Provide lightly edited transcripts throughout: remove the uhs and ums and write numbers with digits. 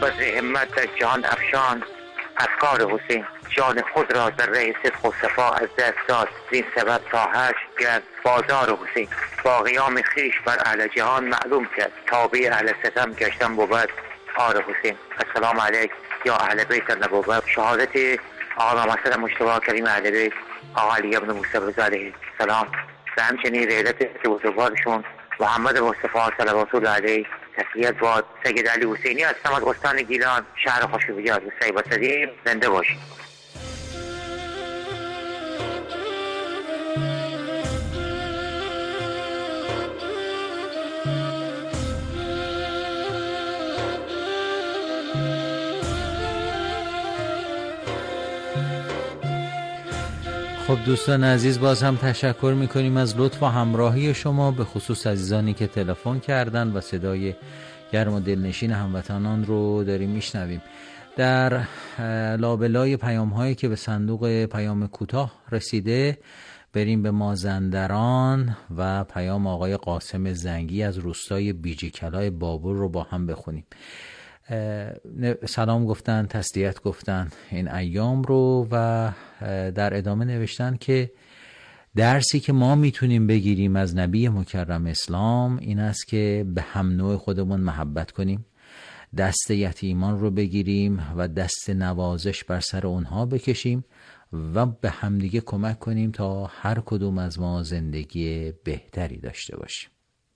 بدر همت در جهان افشان، افکار حسین جان خود را در ره صدق و صفا از دست داد. این سبب تا حشر گرد بازار حسین، با قیام خویش بر اهل جهان معلوم کرد. تابع اهل ستم گشتن بود آل حسین. السلام علیک یا اهل بیت النبوة. شهادت آقا محمد مجتبی کریم اهل بیت، آقا علی ابن موسی رضا علیه السلام و همچنین ریلت بزرگوارشون محمد مصطفی صلوات الله علیه تسلیت باد. سید علی حسینی از سمت استان گیلان، شهر خوشبیاد سیب صدیم. زنده باشید. خب دوستان عزیز، باز هم تشکر میکنیم از لطف و همراهی شما، به خصوص عزیزانی که تلفن کردن و صدای گرم و دلنشین هموطنان رو داریم میشنویم. در لابلای پیام هایی که به صندوق پیام کوتاه رسیده بریم به مازندران و پیام آقای قاسم زنگی از روستای بیجیکلای بابل رو با هم بخونیم. سلام گفتن، تسلیت گفتن این ایام رو و در ادامه نوشتن که درسی که ما میتونیم بگیریم از نبی مکرم اسلام این است که به هم نوع خودمون محبت کنیم، دست یتیمان رو بگیریم و دست نوازش بر سر اونها بکشیم و به همدیگه کمک کنیم تا هر کدوم از ما زندگی بهتری داشته باشیم.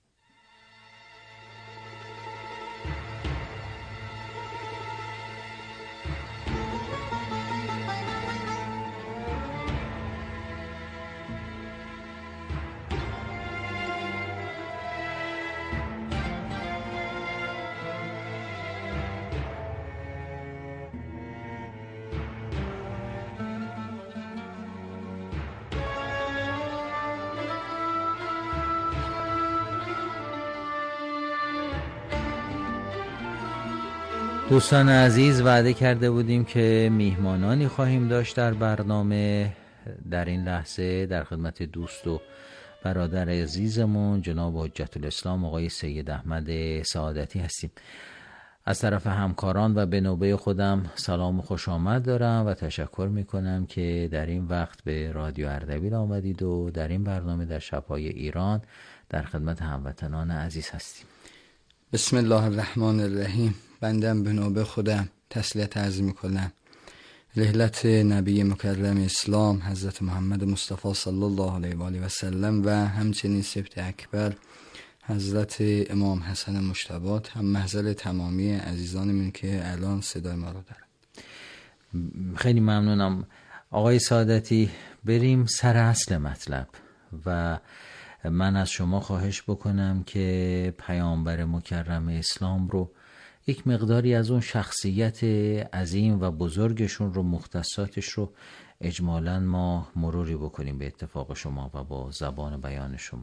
دوستان عزیز، وعده کرده بودیم که میهمانانی خواهیم داشت در برنامه. در این لحظه در خدمت دوست و برادر عزیزمون جناب حجت الاسلام آقای سید احمد سعادتی هستیم. از طرف همکاران و به نوبه خودم سلام و خوش آمد دارم و تشکر میکنم که در این وقت به رادیو اردبیل آمدید و در این برنامه در شب‌های ایران در خدمت هموطنان عزیز هستیم. بسم الله الرحمن الرحیم. بندم به نوبه خودم تسلیت عرض میکنم. رحلت نبی مکرم اسلام حضرت محمد مصطفی صلی الله علیه و آله و سلم و همچنین سبط اکبر حضرت امام حسن مجتبی هم محضر تمامی عزیزانمون که الان صدای ما رو دارن. خیلی ممنونم آقای سعادتی. بریم سر اصل مطلب و من از شما خواهش بکنم که پیامبر مکرم اسلام رو یک مقداری از اون شخصیت عظیم و بزرگشون رو، مختصاتش رو اجمالاً ما مروری بکنیم به اتفاق شما و با زبان بیان شما.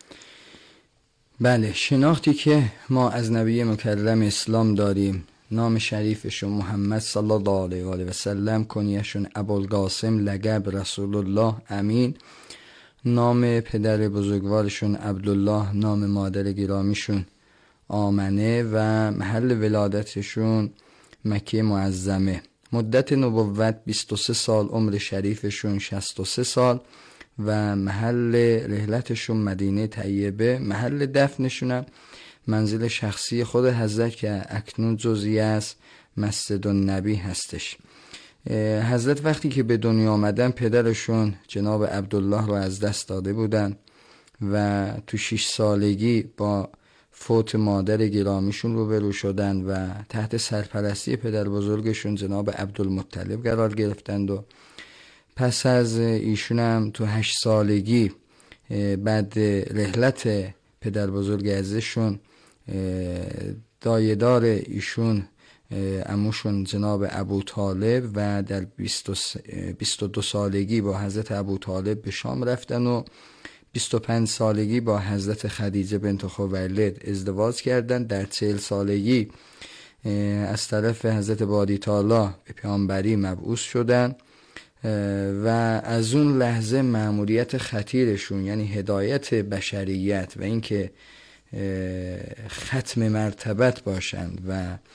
بله، شناختی که ما از نبی مکرم اسلام داریم، نام شریفشون محمد صلی الله علیه و آله و سلم، کنیهشون ابوالقاسم، لقب رسول الله امین، نام پدر بزرگوارشون عبدالله، نام مادر گرامیشون آمنه و محل ولادتشون مکه معظمه. مدت نبوت 23 سال، عمر شریفشون 63 سال و محل رحلتشون مدینه طیبه. محل دفنشون هم منزل شخصی خود حضرت که اکنون جزئی از مسجد النبی هستش. حضرت وقتی که به دنیا آمدن پدرشون جناب عبدالله رو از دست داده بودن و تو 6 سالگی با فوت مادر گرامیشون روبرو شدن و تحت سرپرستی پدر بزرگشون جناب عبدالمطلب قرار گرفتند و پس از ایشون هم تو 8 سالگی بعد رحلت پدر بزرگ عزیزشون دایه‌دار ایشون عموشون جناب ابوطالب و در 22 سالگی با حضرت ابوطالب به شام رفتن و 25 سالگی با حضرت خدیجه بنت خویلد ازدواج کردند. در 40 سالگی از طرف حضرت باری تعالی به پیامبری مبعوث شدند و از اون لحظه مأموریت خطیرشون یعنی هدایت بشریت و اینکه ختم مرتبت باشند و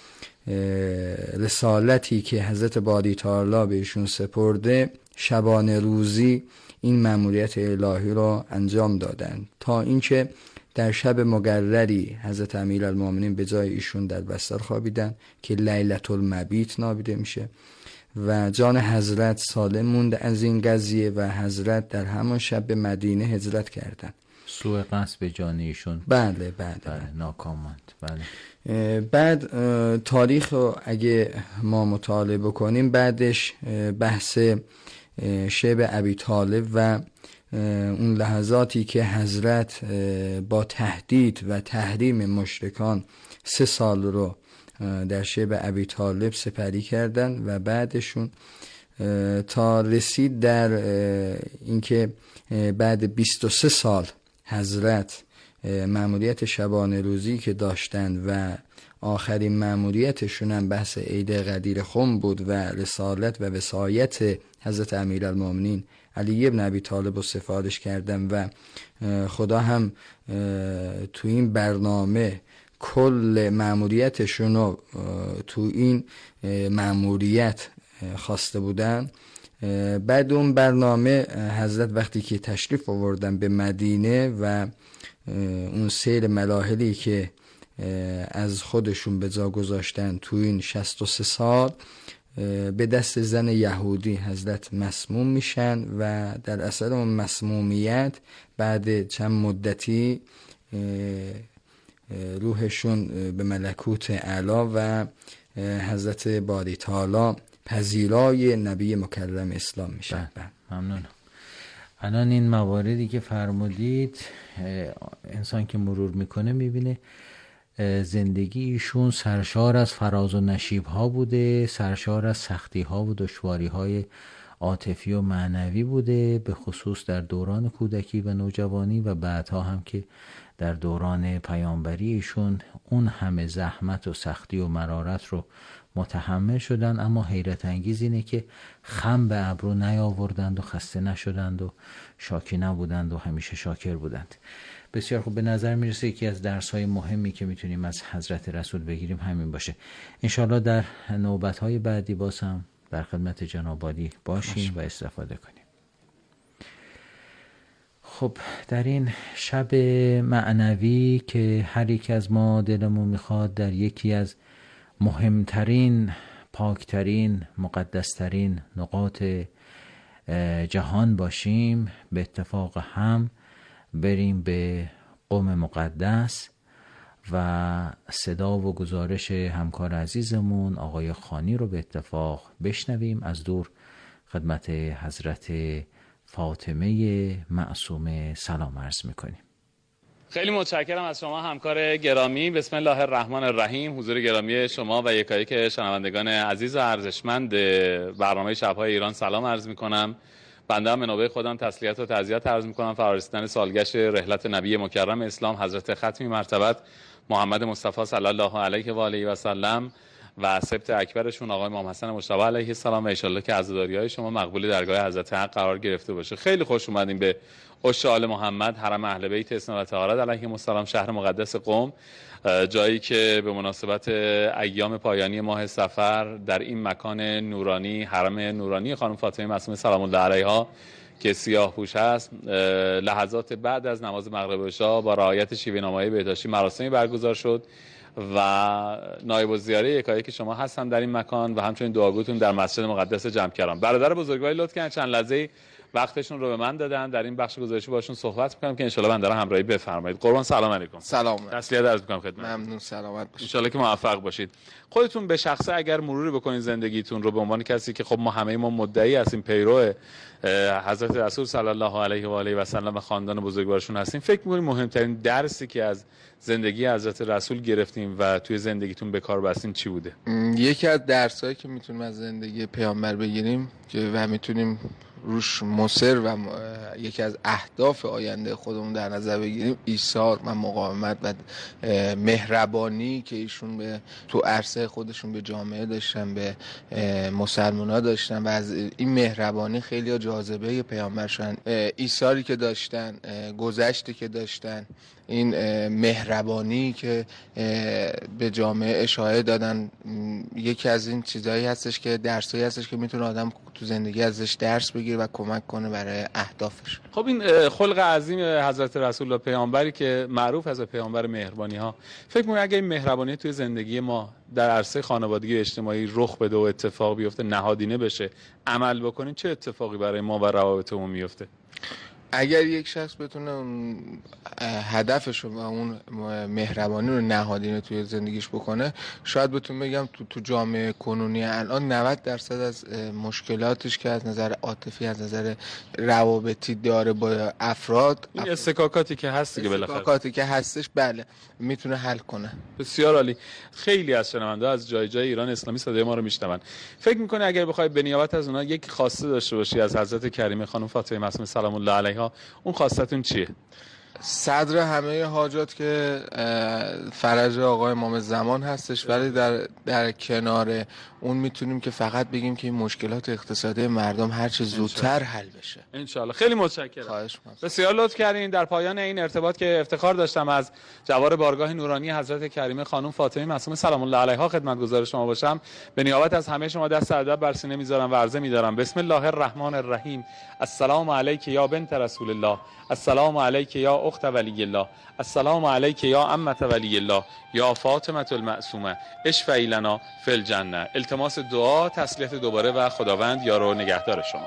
رسالتی که حضرت باری تعالی به ایشون سپرده شبانه روزی این مأموریت الهی را انجام دادند، تا اینکه در شب مقرری حضرت امیرالمومنین به جای ایشون در بستر خوابیدن که لیلة المبیت نامیده میشه و جان حضرت سالم مونده از این قضیه و حضرت در همان شب به مدینه هجرت کردند. سوء قصد به جان ایشون بله ناکام ماند. بعد تاریخ رو اگه ما مطالعه بکنیم، بعدش بحث شب ابی طالب و اون لحظاتی که حضرت با تهدید و تحریم مشرکان 3 سال رو در شب ابی طالب سپری کردن و بعدشون تا رسید در اینکه بعد 23 سال حضرت مأموریت شبانه روزی که داشتن و آخرین مأموریتشون هم بحث عید غدیر خم بود و رسالت و وصایت حضرت امیرالمومنین علی ابن ابی طالب رو سفارش کردن و خدا هم تو این برنامه کل مأموریتشون رو تو این مأموریت خواسته بودن. بعد اون برنامه حضرت وقتی که تشریف آوردن به مدینه و اون سیر مراحلی که از خودشون به جا گذاشتن تو این 63 سال به دست زن یهودی حضرت مسموم میشن و در اثر اون مسمومیت بعد چند مدتی روحشون به ملکوت اعلی و حضرت باری تعالی پذیرای نبی مکرم اسلام میشن. ممنونم. الان این مواردی که فرمودید انسان که مرور میکنه میبینه زندگی ایشون سرشار از فراز و نشیب ها بوده، سرشار از سختی ها و دشواری های عاطفی و معنوی بوده، به خصوص در دوران کودکی و نوجوانی و بعدها هم که در دوران پیامبری ایشون اون همه زحمت و سختی و مرارت رو متحمل شدن، اما حیرت انگیز اینه که خم به ابرو نیاوردند و خسته نشدند و شاکی نبودند و همیشه شاکر بودند. بسیار خوب. به نظر میرسه یکی از درس‌های مهمی که میتونیم از حضرت رسول بگیریم همین باشه. انشالله در نوبت‌های بعدی باز هم در خدمت جناب عالی باشیم و استفاده کنیم. خب در این شب معنوی که هر یک از ما دلمون میخواد در یکی از مهمترین، پاکترین، مقدسترین نقاط جهان باشیم، به اتفاق هم بریم به قم مقدس و صدا و گزارش همکار عزیزمون آقای خانی رو به اتفاق بشنویم. از دور خدمت حضرت فاطمه معصومه سلام عرض میکنیم. خیلی متشکرم از شما همکار گرامی. بسم الله الرحمن الرحیم. حضور گرامی شما و یکایک شنوندگان عزیز و ارزشمند برنامه شب‌های ایران سلام عرض میکنم. بنده هم به نوبه خودم تسلیت و تعزیت عرض میکنم فرارسیدن سالگشت رحلت نبی مکرم اسلام حضرت ختمی مرتبت محمد مصطفی صلی الله علیه و آله و سلم و سبط اکبرشون آقای امام حسن مجتبی علیه السلام و ان شاءالله که عزاداری‌های شما مقبول درگاه حضرت حق قرار گرفته باشه. خیلی خوش اومدیم به عشق آل محمد، حرم اهل بیت اثنا و طهارت علیهم السلام، شهر مقدس قم، جایی که به مناسبت ایام پایانی ماه صفر در این مکان نورانی، حرم نورانی خانم فاطمه معصومه سلام الله علیها که سیاه‌پوش هست، لحظات بعد از نماز مغرب و عشا با رعایت شیوه نمایی بهداشتی مراسمی برگزار شد و نایب الزیاره یکایک شما هستم در این مکان و همچنین دعاگوتون در مسجد مقدس جمکران. برادر بزرگواری لطف کردن چند لحظه وقتشون رو به من دادن، در این بخش گزارشی باشون صحبت می‌کنم که ان شاءالله بنده را همراهی بفرمایید. قربان سلام علیکم. سلام. تسلیت عرض می‌کنم خدمت. ممنون، سلامت باشید. ان شاءالله که موفق باشید. خودتون به شخصه اگر مروری بکنید زندگیتون رو به عنوان کسی که خب ما همه ما مدعی هستیم پیرو حضرت رسول صلی الله علیه و آله و سلم و خاندان بزرگوارشون هستیم، فکر می‌کنید مهمترین درسی که از زندگی حضرت رسول گرفتیم و توی زندگیتون به کار بستین چی بوده؟ یکی از درسایی که میتونیم از زندگی پیامبر بگیریم که و میتونیم روش مصر و یکی از اهداف آینده خودمون در نظر بگیریم ایثار و مقاومت و مهربانی که ایشون به تو عرصه خودشون به جامعه داشتن، به مسلمان‌ها داشتن و از این مهربانی خیلی‌ها جا جاذبه پیامبرشن، ایثاری که داشتن، گذشتی که داشتن، این مهربانی که به جامعه اشاره دادن، یکی از این چیزایی هستش که درسایی هستش که میتونه آدم تو زندگی ازش درس بگیره و کمک کنه برای اهدافش. خب این خلق عظیم حضرت رسول الله پیامبری که معروف از پیامبر مهربانی ها، فکر می‌کنم اگه این مهربانی توی زندگی ما در عرصه خانوادگی اجتماعی رخ بده و اتفاق بیفته، نهادینه بشه، عمل بکنین، چه اتفاقی برای ما و روابطمون میفته؟ اگر یک شخص بتونه اون هدفش و اون مهربانی رو نهادینه توی زندگیش بکنه، شاید بتون بگم تو جامعه کنونی الان 90% از مشکلاتش که از نظر عاطفی، از نظر روابطی داره با افراد، این استکاکاتی که هست دیگه، بالاخره استکاکاتی که هستش، بله میتونه حل کنه. بسیار عالی. خیلی از شنونده از جای جای ایران اسلامی صدای ما رو میشنون. فکر میکنه اگر بخوای به نیابت از اونها یک خواسته داشته باشی از حضرت کریمه خانم فاطمه معصومه سلام الله علیها، اون خواستتون چیه؟ صدر همه حاجات که فرج آقای امام زمان هستش، ولی در کنار اون میتونیم که فقط بگیم که این مشکلات اقتصادی مردم هر چه زودتر حل بشه انشالله. خیلی متشکرم. خواهش می‌کنم. بسیار لطف کردین. در پایان این ارتباط که افتخار داشتم از جوار بارگاه نورانی حضرت کریمه خانم فاطمه معصومه سلام الله علیها خدمتگزار شما باشم، به نیابت از همه شما دست ادب بر سینه میذارم و عرضه میدارم بسم الله الرحمن الرحیم. السلام علیک یا بنت رسول الله، السلام علیک یا اخت ولی الله، السلام علیک یا عمه ولی الله، یا فاطمه المعصومه اشفعی لنا فی الجنه. التماس دعا، تسلیت دوباره و خداوند یار و نگهدار شما.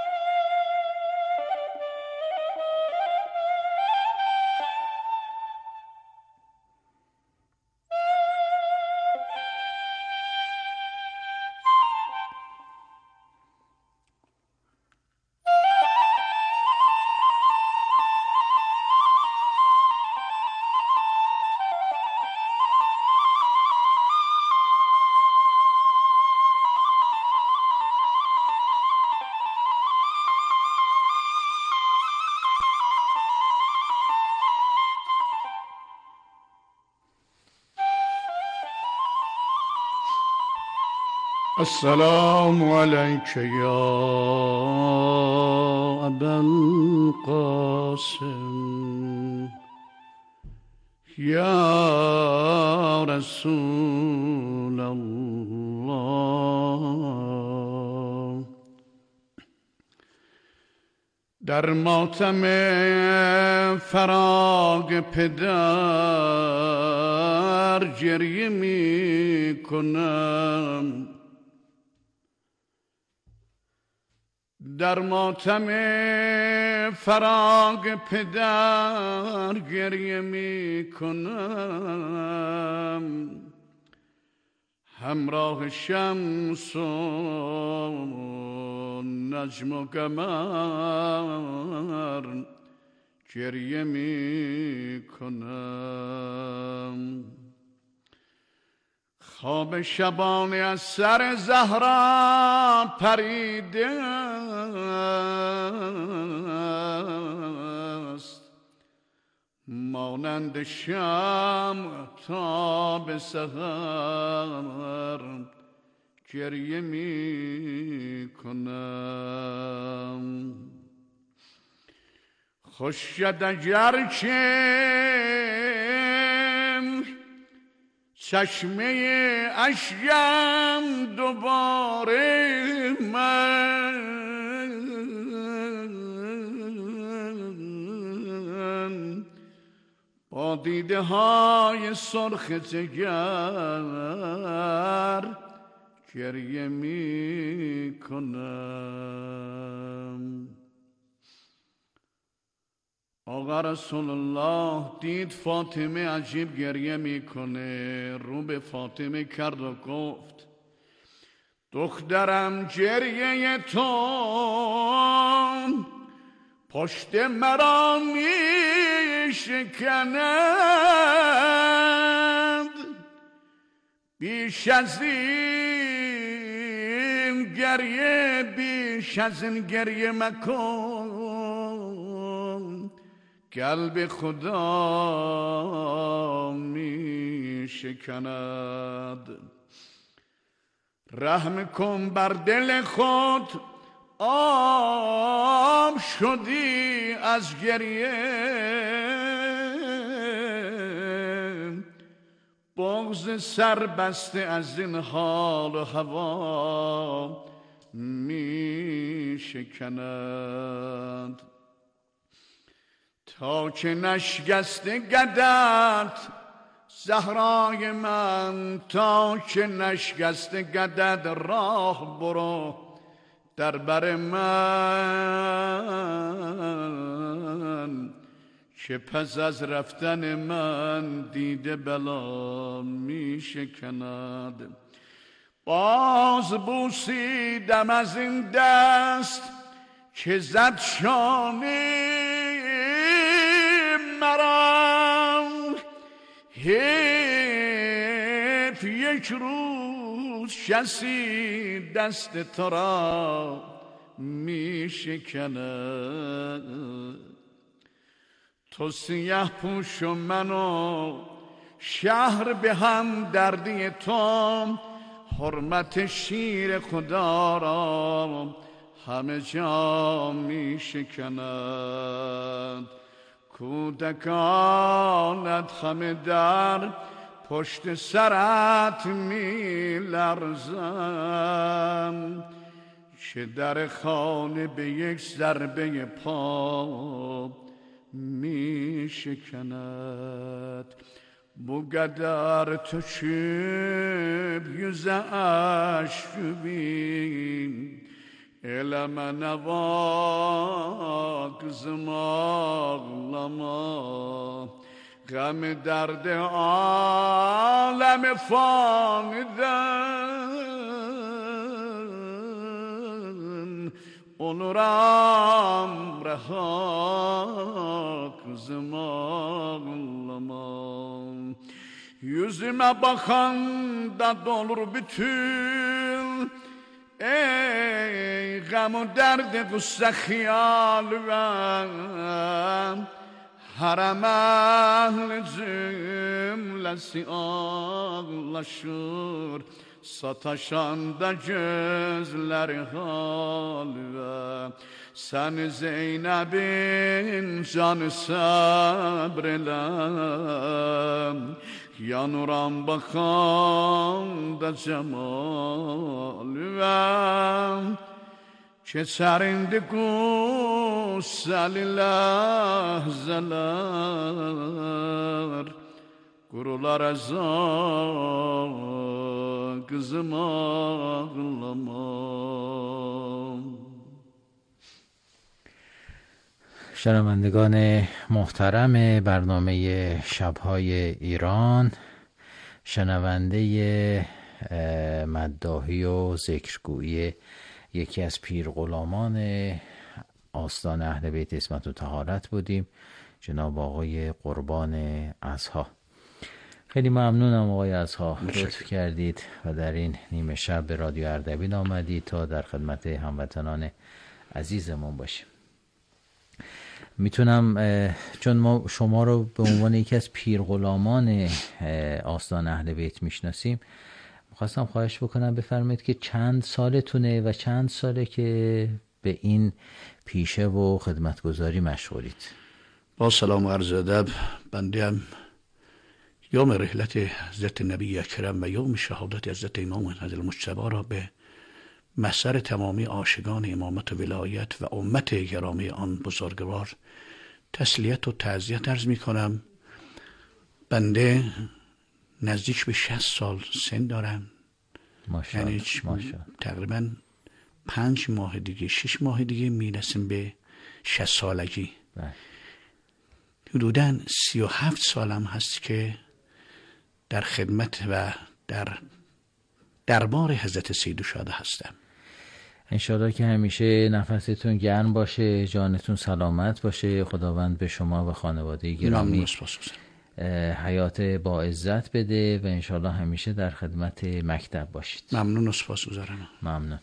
السلام علیک یا ابا القاسم یا رسول الله. در ماتم فراق پدر گریه می کنم، در ماتم فراق پدر گریه می کنم، همراه شمس و نجم و قمر گریه می کنم. خواب شبانه از سر زهرا پریده است، مانند شمع تا به سحر گریه می کنم. خوش شد اگرچه چشمه اشکم دوباره من با دیده های سرخ جگر گریه می کنم. آقا رسول الله دید فاطمه عجیب گریه میکنه، رو به فاطمه کرد و گفت دخترم گریه تو پشت مرا میشکند، بیش از این گریه، بیش از این گریه مکن، قلب خدا می شکند. رحم کن بر دل خود آب شدی از گریه، بغض سر بسته از این حال و هوا می شکند. تا که نشکسته گدت زهرای من، تا که نشکسته گدت راه برو در بر من، که پس از رفتن من دیده بلا می شکند. باز بوسیدم از این دست که زد شانه مرا، حیف یک روز کسی دست تو را می شکند. تو سیاه پوش و من و شهر به هم دردی تو، حرمت شیر خدا را همه جا می شکند. کودکانت همه در پشت سرت می لرزند، که در خانه به یک ضربه پا می شکند. بگدر تو چه بیوزه اشوبین، علم نواک زماغلما، غم درد عالم فانیدن، اونورم رهاک زماغلما. Yüzüme bakan da dolur bütün, ey gam و درد قصه خیالم. Haram اهل cümlesi ağlaşır, sataşan da gözleri halve. Sen Zeynep'in canı sabrelem, yanıram bakan da cemalve. Keçerindi gusseli lahzeler, kurular eza kızım ağlamam. شنوندگان محترم برنامه شب‌های ایران، شنونده مداحی و ذکرگویی یکی از پیرغلامان آستان اهل بیت عصمت و طهارت بودیم، جناب آقای قربان ازها. خیلی ممنونم آقای ازها، لطف کردید و در این نیمه شب به رادیو اردبیل آمدید تا در خدمت هموطنان عزیزمون باشیم. میتونم چون ما شما رو به عنوان یکی از پیرغلامان آستان اهل بیت میشناسیم، خواستم خواهش بکنم بفرمایید که چند سالتونه و چند ساله که به این پیشه و خدمتگزاری مشغولید؟ با سلام و عرض ادب، بنده هم یوم رحلت حضرت نبی اکرم و یوم شهادت حضرت امام حضرت مجتبی را به محضر تمامی عاشقان امامت و ولایت و امت گرامی آن بزرگوار تسلیت و تعزیت عرض می کنم. بنده نزدیک به 60 سال سن دارم، یعنی تقریبا 5 ماه دیگه 6 ماه دیگه میرسیم به 60 سالگی. حدوداً 37 سالم هست که در خدمت و در دربار حضرت سید الشهدا هستم. انشاءالله که همیشه نفستون گرم باشه، جانتون سلامت باشه، خداوند به شما و خانواده گرامی حیات با عزت بده و انشاءالله همیشه در خدمت مکتب باشید. ممنون و سپاسگزارم. ممنون.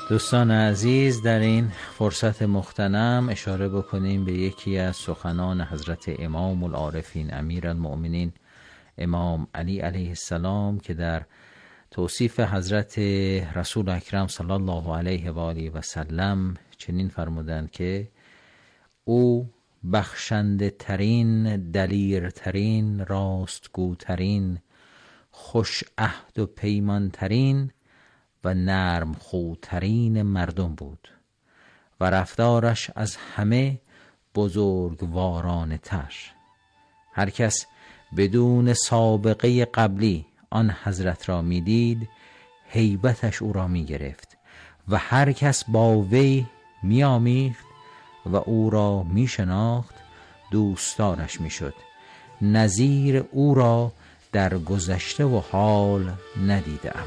دوستان عزیز، در این فرصت مغتنم اشاره بکنیم به یکی از سخنان حضرت امام العارفین امیرالمؤمنین امام علی علیه السلام که در توصیف حضرت رسول اکرم صلی الله علیه و آله و سلم چنین فرمودند که او بخشنده ترین، دلیر ترین، راستگو ترین، خوش عهد و پیمان ترین و نرم خوترین مردم بود و رفتارش از همه بزرگوارانه تر. هر کس بدون سابقه قبلی آن حضرت را می دید هیبتش او را می گرفت و هر کس با وی می آمیخت و او را می شناخت دوستدارش می شد. نظیر او را در گذشته و حال ندیدم.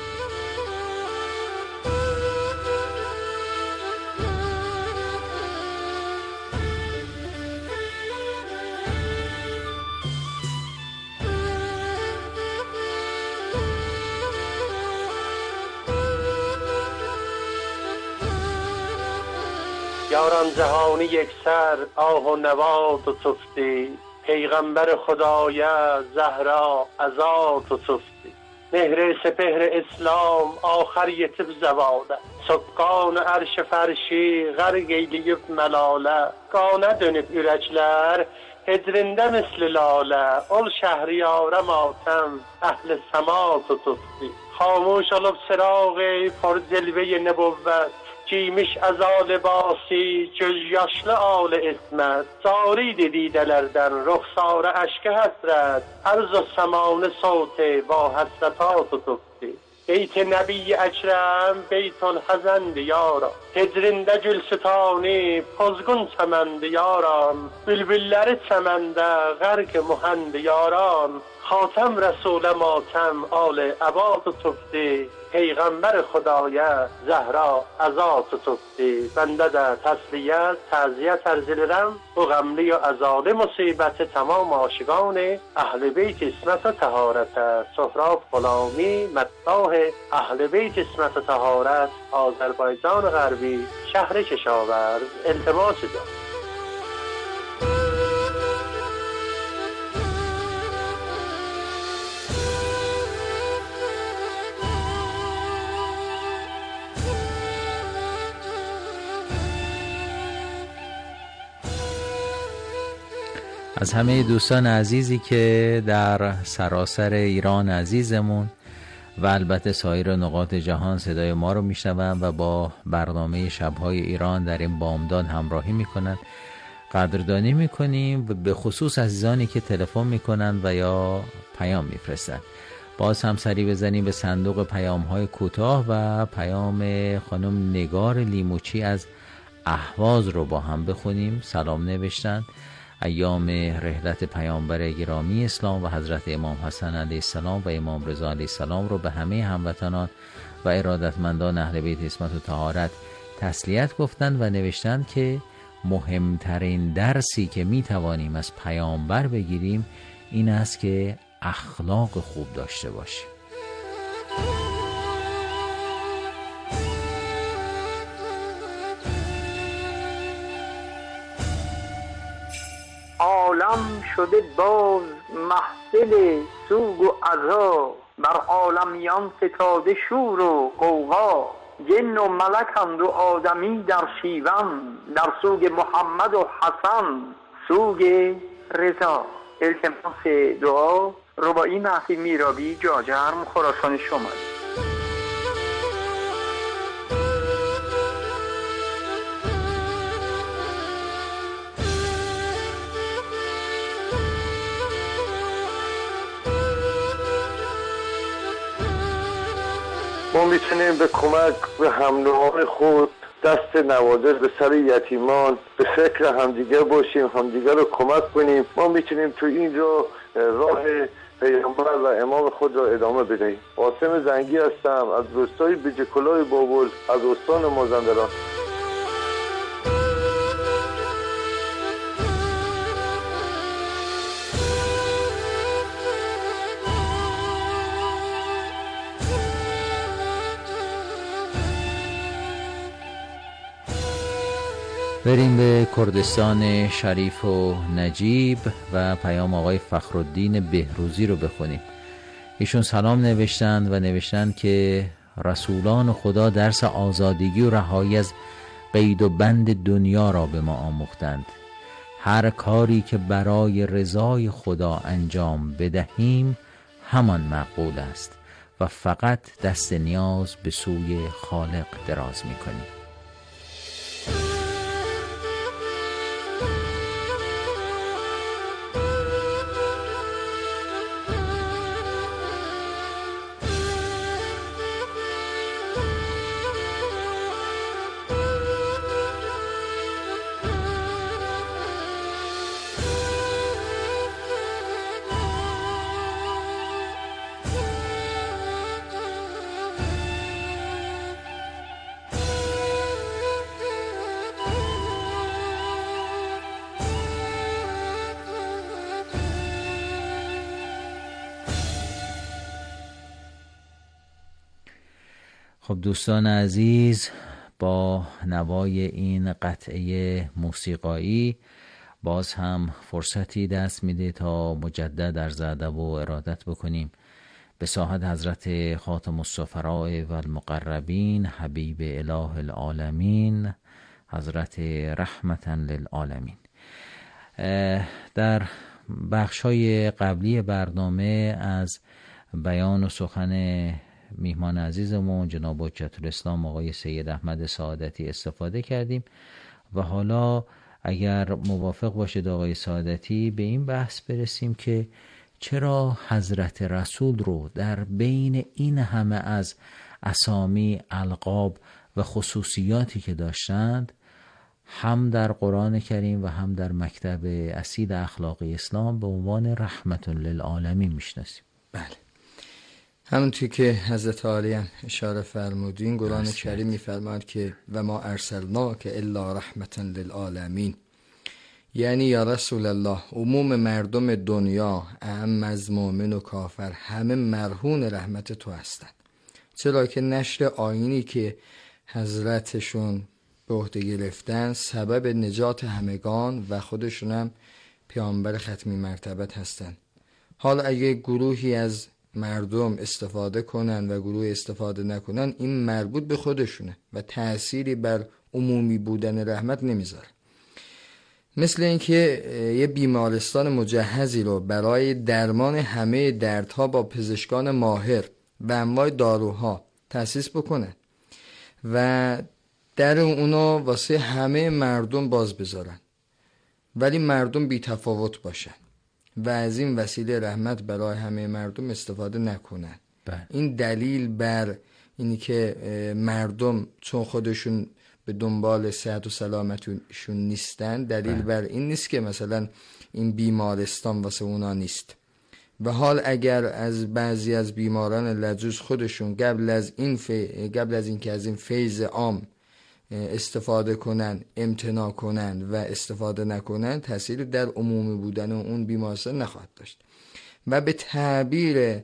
یاران جهانی یکسر آه و نوات و تفتی، پیغمبر خدای زهرا ازات و تفتی. مهر سپهر اسلام آخر یتب زواده، سکkan عرش فرşi غرق eyleyip melale. Qana dönüp ürəklər hecrində misli lalə, ol şəhriyarə matəm əhl-i səma tutubdi. Xamuş olub sırağı پر جلوه نبوت، giymiş əza libasi göz yaşlı âl ismət. Cariydi دیدələrdən ruxsarə əşkə həsrət, ərz o səmanı savti va həsrətə tutubdi. Beyt Nəbi Əkrəm beytül həzəndi yara, hecrində gülsütani pozğun çəməndi yaran. Bülbülləri çəməndə qərq mühəndi yaran, خاتم رسول ماتم آل عباد تفتی. پیغمبر خدایه زهرا ازات تفتی. بنده در تسلیت تعزیت ارزیلرم و غملی و ازاده مصیبت تمام عاشقان اهل بیت اسمت و طهارت. سهراب غلامی مداح اهل بیت اسمت و طهارت، آذربایجان غربی، شهر کشاورز. التماس دارم. از همه دوستان عزیزی که در سراسر ایران عزیزمون و البته سایر نقاط جهان صدای ما رو میشنون و با برنامه شب‌های ایران در این بامداد همراهی میکنن، قدردانی میکنیم. به خصوص عزیزانی که تلفن میکنن و یا پیام میفرستن. باز هم سری بزنیم به صندوق پیام‌های کوتاه و پیام خانم نگار لیموچی از اهواز رو با هم بخونیم. سلام نوشتن: ایام رحلت پیامبر گرامی اسلام و حضرت امام حسن علیه السلام و امام رضا علیه السلام رو به همه هموطنان و ارادتمندان اهل بیت اسمت و طهارت تسلیت گفتند و نوشتند که مهمترین درسی که می توانیم از پیامبر بگیریم این است که اخلاق خوب داشته باشیم. عالم شده باز محفل سوگ و عزا، بر عالمیان فتاده شور و غوغا. جن و ملکند و آدمی در شیون، در سوگ محمد و حسن سوگ رضا. التماس دعا. رباعی مهدی میرابی، جاجرم، خراسان شمالی. ما میتونیم به کمک به هم-نوعان خود دست نوازش به سر یتیمان به فکر همدیگه باشیم، همدیگه رو کمک کنیم. ما میتونیم تو این راه پیامبر و امام خود را ادامه بدهیم. قاسم زنگی هستم از روستای بیجکلای بابل از استان مازندران. بریم به کردستان شریف و نجیب و پیام آقای فخرالدین بهروزی رو بخونیم. ایشون سلام نوشتند که رسولان خدا درس آزادگی و رهایی از قید و بند دنیا را به ما آموختند. هر کاری که برای رضای خدا انجام بدهیم همان مقبول است و فقط دست نیاز به سوی خالق دراز می‌کنیم. خب دوستان عزیز، با نوای این قطعه موسیقایی باز هم فرصتی دست میده تا مجدد عرض ادب و ارادت بکنیم به ساحت حضرت خاتم السفراء و المقربین حبیب اله العالمین حضرت رحمتا للعالمین. در بخش‌های قبلی برنامه از بیان و سخن میهمان عزیزمون جناب حجت الاسلام آقای سید احمد سعادتی استفاده کردیم و حالا اگر موافق باشید آقای سعادتی به این بحث برسیم که چرا حضرت رسول رو در بین این همه از اسامی، القاب و خصوصیاتی که داشتند هم در قرآن کریم و هم در مکتب اصیل اخلاقی اسلام به عنوان رحمت للعالمین میشناسیم؟ بله، همونطور که حضرت عالی اشاره فرمودین، قرآن کریم میفرماد که و ما ارسلناک الا رحمتا للعالمین، یعنی یا رسول الله عموم مردم دنیا اهم از مؤمن و کافر همه مرهون رحمت تو هستند، چرا که نشر آیینی که حضرتشون به عهده گرفتن سبب نجات همگان و خودشون هم پیامبر ختمی مرتبت هستند. حالا اگه گروهی از مردم استفاده کنن و گروه استفاده نکنن، این مربوط به خودشونه و تأثیری بر عمومی بودن رحمت نمیذاره. مثل اینکه یه بیمارستان مجهزی رو برای درمان همه دردها با پزشکان ماهر و انواع داروها تأسیس بکنن و در اونو واسه همه مردم باز بذارن، ولی مردم بی تفاوت باشن و از این وسیله رحمت برای همه مردم استفاده نکنن. این دلیل بر اینی که مردم چون خودشون به دنبال صحت و سلامتشون نیستن، دلیل بر این نیست که مثلا این بیمارستان واسه اونا نیست. و حال اگر از بعضی از بیماران لجوج خودشون قبل از این که از این فیض عام استفاده کنن امتناع کنن و استفاده نکنن، تأثیر در عمومی بودن اون بیمارستان نخواهد داشت. و به تعبیر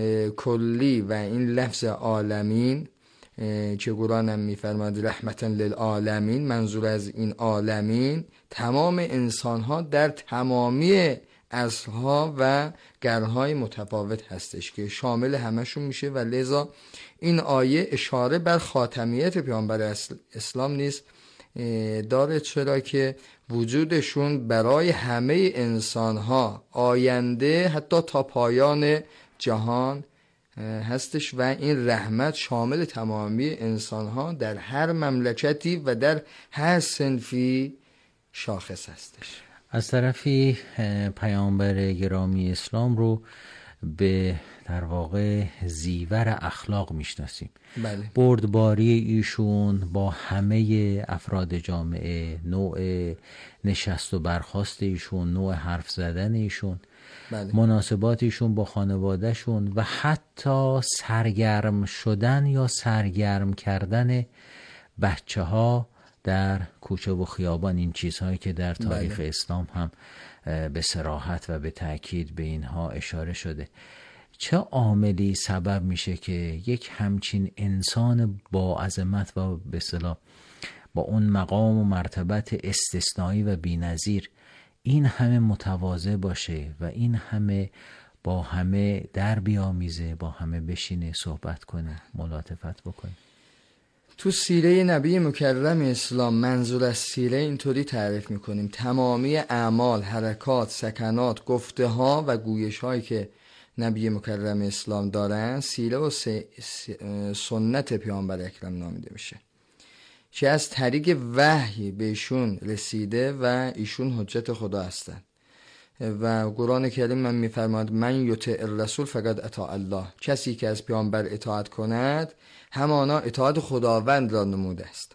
کلی و این لفظ عالمین که قرآن هم میفرماد رحمتا للعالمین، منظور از این عالمین تمام انسان ها در تمامی عصرها و قرنهای متفاوت هستش که شامل همشون میشه و لذا این آیه اشاره بر خاتمیت پیامبر اسلام نیست داره، چرا که وجودشون برای همه انسانها آینده حتی تا پایان جهان هستش و این رحمت شامل تمامی انسانها در هر مملکتی و در هر صنفی شاخص هستش. از طرفی پیامبر گرامی اسلام رو به در واقع زیور اخلاق میشناسیم. بله. بردباری ایشون با همه افراد جامعه، نوع نشست و برخاست ایشون، نوع حرف زدن ایشون، بله. مناسبات ایشون با خانوادهشون و حتی سرگرم شدن یا سرگرم کردن بچه ها در کوچه و خیابان، این چیزهایی که در تاریخ اسلام هم به صراحت و به تأکید به اینها اشاره شده. چه عاملی سبب میشه که یک همچین انسان با عظمت و به اصطلاح با اون مقام و مرتبت استثنایی و بی‌نظیر این همه متواضع باشه و این همه با همه در بیامیزه، با همه بشینه صحبت کنه، ملاطفت بکنه. تو سیره نبی مکرم اسلام منظور از سیره اینطوری تعریف میکنیم: تمامی اعمال، حرکات، سکنات، گفته ها و گویش هایی که نبی مکرم اسلام دارن سیره و سنت پیامبر اکرم نامیده میشه که از طریق وحی بهشون رسیده و ایشون حجت خدا هستن. و قرآن کریم من میفرماد من یطع الرسول فقد اطاع الله، کسی که از پیامبر اطاعت کند همانا اطاعت خداوند را نموده است.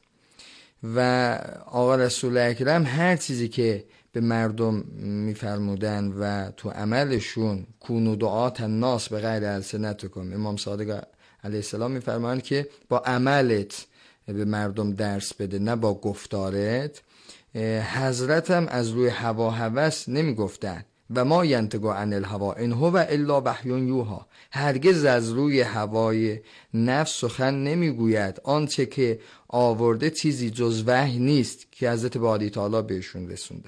و آقا رسول اکرم هر چیزی که به مردم میفرمودن و تو عملشون کونو دعات الناس به غیر السنتکم، امام صادق علیه السلام میفرمایند که با عملت به مردم درس بده نه با گفتارت. حضرت هم از روی هوا هوس نمی گفتن و ما ینطق عن الهوا ان هو الا وحی یوحی، هرگز از روی هوای نفس سخن نمی گوید، آنچه که آورده چیزی جز وحی نیست که حضرت باری تعالی بهشون رسونده.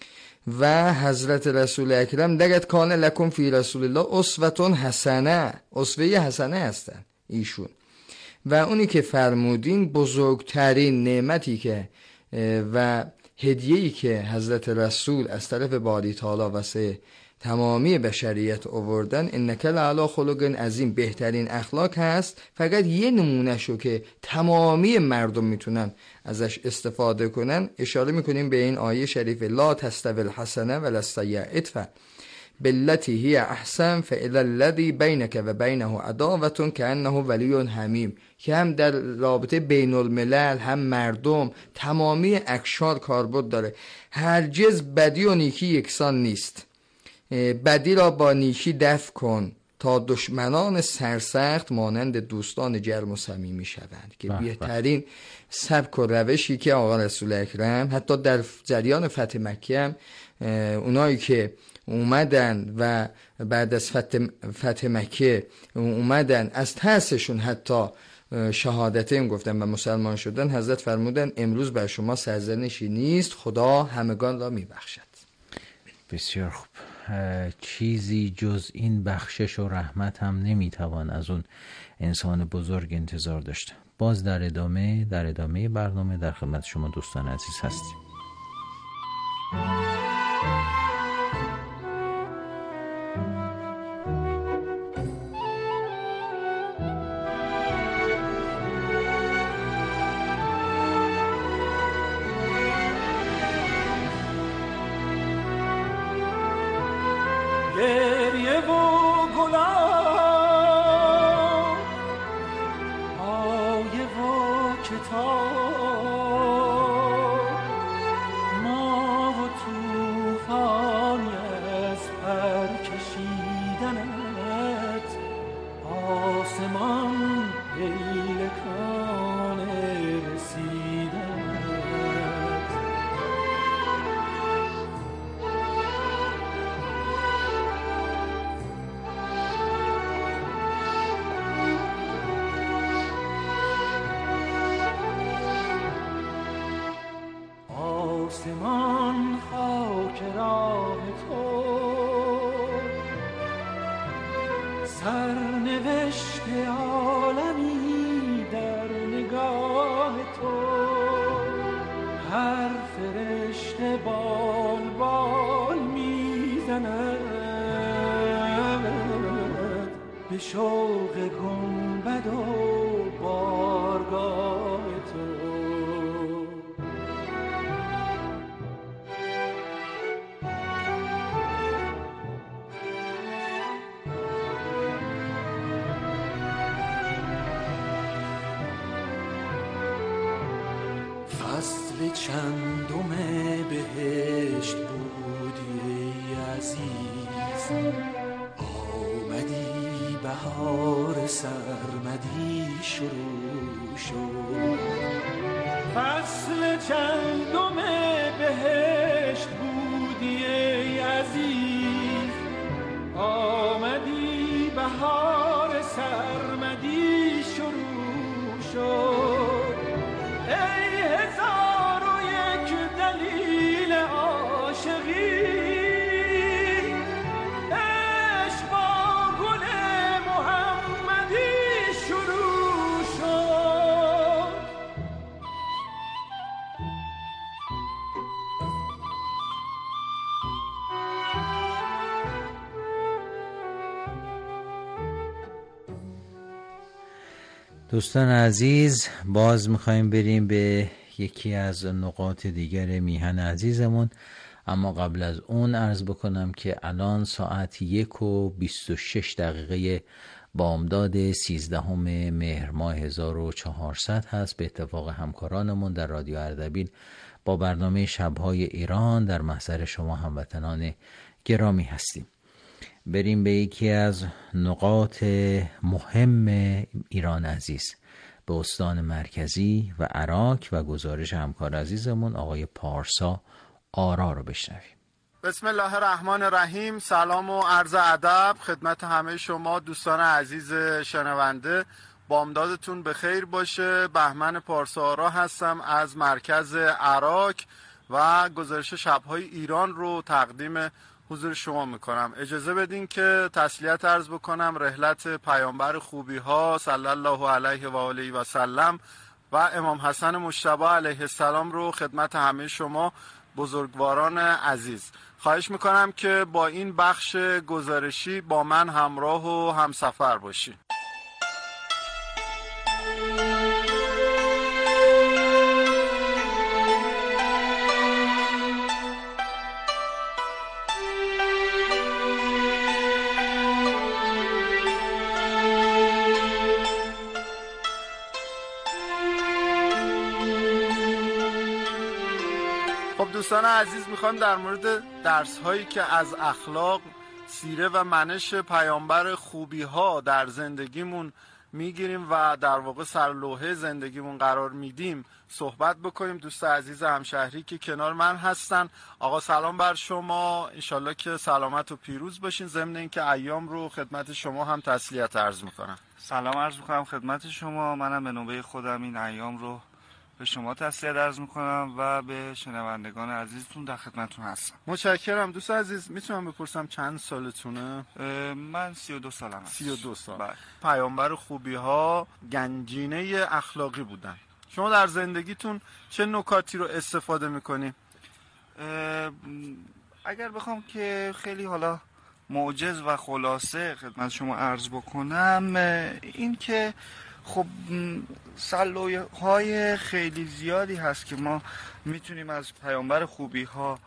و حضرت رسول اکرم دقت کان لکم فی رسول الله اسوه حسنه، اسوه حسنه هستن ایشون. و اونی که فرمودین بزرگترین نعمتی که و هدیه‌ای که حضرت رسول از طرف باری تعالی واسه تمامی بشریت آوردن، انک لعلی خلق عظیم، بهترین اخلاق هست. فقط یه نمونه شو که تمامی مردم میتونن ازش استفاده کنن، اشاره میکنیم به این آیه شریف: لا تستوی الحسنه ولا السیئه ادفع بالتی هی احسن فاذا الذی بینک و بینه عداوة کانه ولی حمیم، که هم در رابطه بین الملل هم مردم تمامی اقشار کاربرد داره. هرگز بدی و نیکی یکسان نیست. بدی را با نیکی دفع کن تا دشمنان سرسخت مانند دوستان گرم و صمیمی شوند، که بهترین سبک و روشی که آقا رسول اکرم حتی در جریان فتح مکه هم اونایی که اومدن و بعد از فتح مکه اومدن از ترسشون حتی شهادتین گفتن و مسلمان شدن، حضرت فرمودن امروز بر شما سرزنشی نیست، خدا همگان را میبخشد. بسیار خوب. چیزی جز این بخشش و رحمت هم نمیتوان از اون انسان بزرگ انتظار داشت. باز در ادامه برنامه در خدمت شما دوستان عزیز هستیم. گریه و گلاب آیه و کتاب ما و توفانی از پر کشیدنت آسمان پیلکان رسیدنت آسمان خاک راه تو سرنوشت عالمی در نگاه تو هر فرشته بال بال میزند به شوق گنبد و بارگاه تو فصل چندم بهشت بودی ای عزیز آمدی بهار سرمدی شروع شد فصل چندم بهشت بودی ای عزیز آمدی بهار سرمدی شروع شد ای هزار دوستان عزیز، باز میخوایم بریم به یکی از نقاط دیگر میهن عزیزمون، اما قبل از اون عرض بکنم که الان ساعت 1:26 بامداد 13 مهر ماه 1400 هست. به اتفاق همکارانمون در رادیو اردبیل با برنامه شب‌های ایران در محضر شما هموطنان گرامی هستیم. بریم به یکی از نقاط مهم ایران عزیز، به استان مرکزی و عراق و گزارش همکار عزیزمون آقای پارسا آرا رو بشنویم. بسم الله الرحمن الرحیم. سلام و عرض ادب خدمت همه شما دوستان عزیز شنونده. بامدادتون بخیر باشه. بهمن پارسا آرا هستم از مرکز عراق و گزارش شب‌های ایران رو تقدیم حضور شما میکنم. اجازه بدین که تسلیت عرض بکنم رحلت پیامبر خوبی ها صلی الله علیه و آله و سلم و امام حسن مجتبی علیه السلام رو خدمت همه شما بزرگواران عزیز. خواهش میکنم که با این بخش گزارشی با من همراه و همسفر باشی. دوستان عزیز، میخوایم در مورد درس هایی که از اخلاق، سیره و منش پیامبر خوبی ها در زندگیمون میگیریم و در واقع سرلوحه زندگیمون قرار میدیم صحبت بکنیم. دوست عزیز همشهری که کنار من هستن، آقا سلام بر شما، انشالله که سلامت و پیروز باشین. ضمن این که ایام رو خدمت شما هم تسلیت عرض میکنم. سلام عرض میکنم خدمت شما. منم به نوبه خودم این ایام رو به شما تسلیت عرض میکنم و به شنوندگان عزیزتون در خدمتتون هستم. متشکرم. دوست عزیز میتونم بپرسم چند سالتونه؟ من 32 سالم هست. 32 سال. بله. پیامبر خوبی ها گنجینه اخلاقی بودن. شما در زندگیتون چه نکاتی رو استفاده میکنی؟ اگر بخوام که خیلی حالا موجز و خلاصه خدمت شما عرض بکنم، این که خب سلوهای خیلی زیادی هست که ما میتونیم از پیامبر خوبی ها